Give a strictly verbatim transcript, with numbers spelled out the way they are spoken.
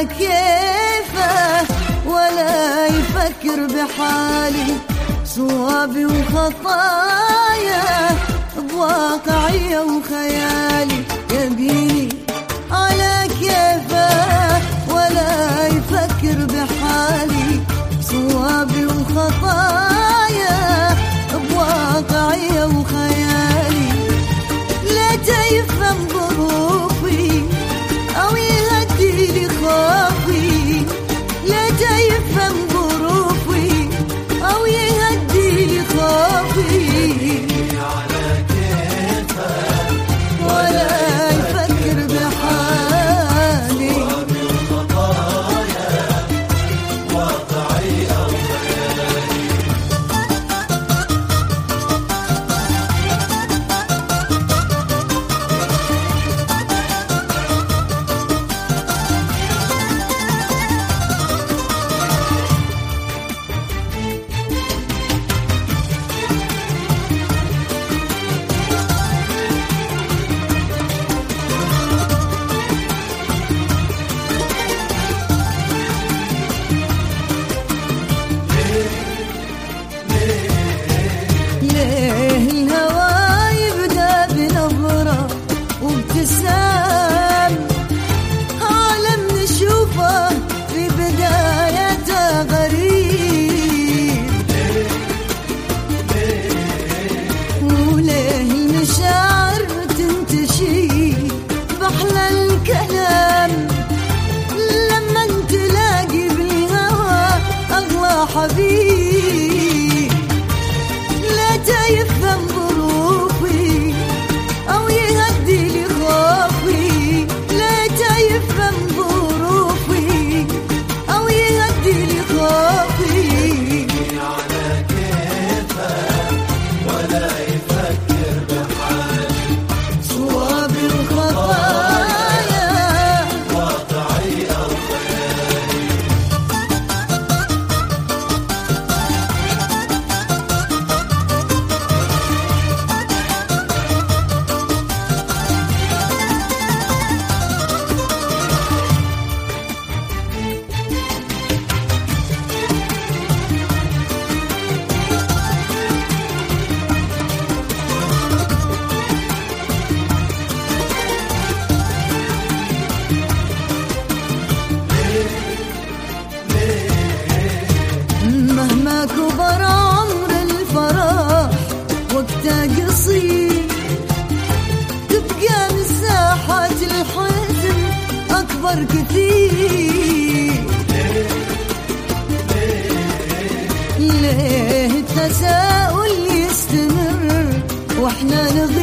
على كيفه ولا يفكر بحالي، صوابي وخطايا بواقعي وخيالي. يبيني على كيفه ولا يفكر بحالي، صوابي وخطايا بواقعي وخيالي. لا يفهم ظروفي أو يهدي لي خوفي، لا يفهم ظروفي أو يهدي لي خوفي. على كيفه ولا يفكر بحالي، صوابي وخطايا واقعي أو خيالي. ليه الهوى يبدأ بنظرة وابتسام، عالم نشوفه في بدايته غريب. وليه المشاعر تنتشي بأحلى الكلام، لما تلاقي بالهوى أغلى حبيب. لا يفهم ظروفي أو يهدي لي خوفي، لا يفهم ظروفي أو يهدي لي خوفي. على كيفه ولا يفكر بحالي، صوابي وخطايا واقعي أو خيالي. مهما كبر عمر الفرح وقته قصير، تبقى مساحة الحزن أكبر كثير. ليه التساؤل يستمر واحنا نغير